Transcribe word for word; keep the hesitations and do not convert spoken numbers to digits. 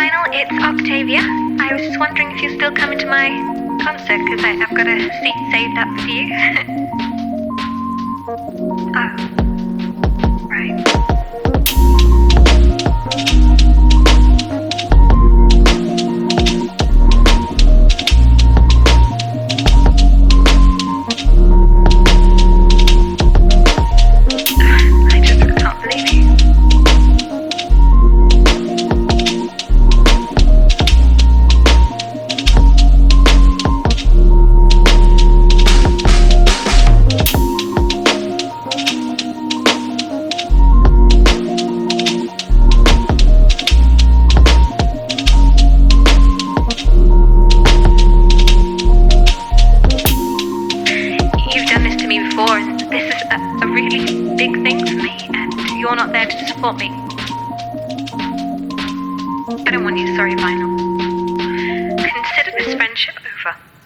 Vinyl, it's Octavia. I was just wondering if you're still coming to my concert, because I've got a seat saved up for you. Oh, right. I just can't believe you. You've done this to me before, and this is a, a really big thing for me, and you're not there to support me. I don't want you to sorry, Vinyl. Consider this friendship over.